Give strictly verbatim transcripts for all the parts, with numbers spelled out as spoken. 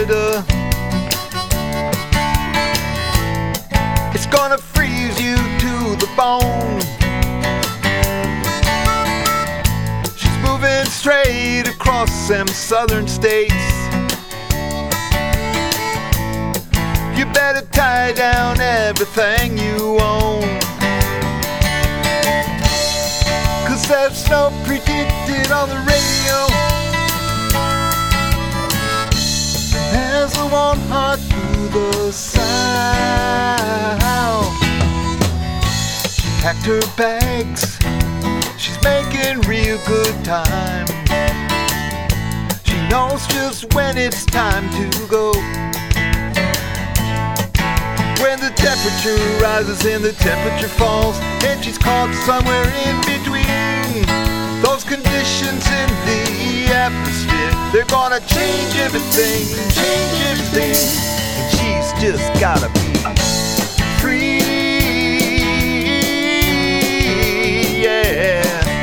Florida. It's gonna freeze you to the bone. She's moving straight across them southern states. You better tie down everything you own, 'cause there's snow predicted on the radio. There's a warm heart to the south. She packed her bags, she's making real good time. She knows just when it's time to go. When the temperature rises and the temperature falls, and she's caught somewhere in between. Those conditions in the atmosphere, they're gonna change everything, change everything. And she's just gotta be free, yeah.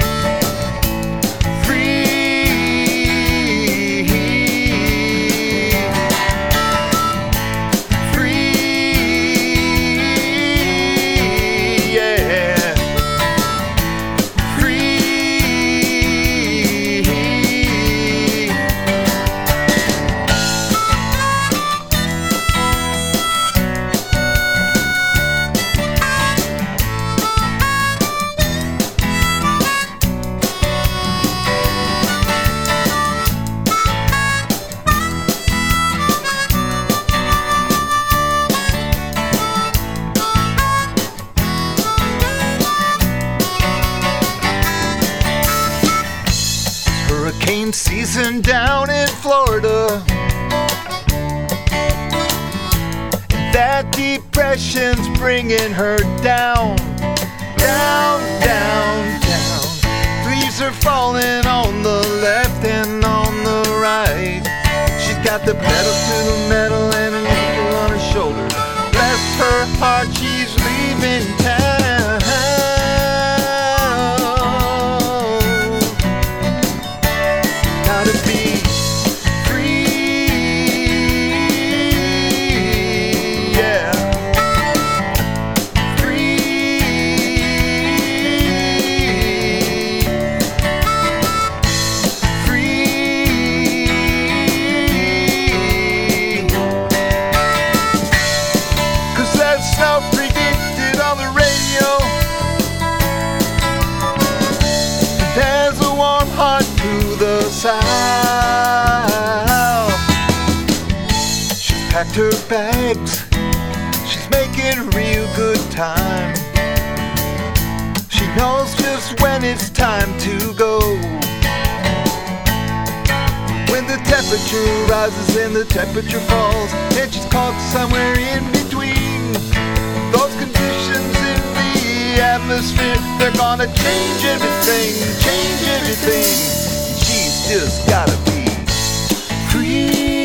Hurricane season down in Florida. That depression's bringing her down, down, down, down. Leaves are falling on the left and on the right. She's got the pedal to the metal and an angel on her shoulder. Bless her heart, she's leaving town. Gotta be to the south. She's packed her bags, she's making real good time. She knows just when it's time to go. When the temperature rises and the temperature falls, and she's caught somewhere in between. Those conditions in the atmosphere, they're gonna change everything, change everything. She's just gotta be free.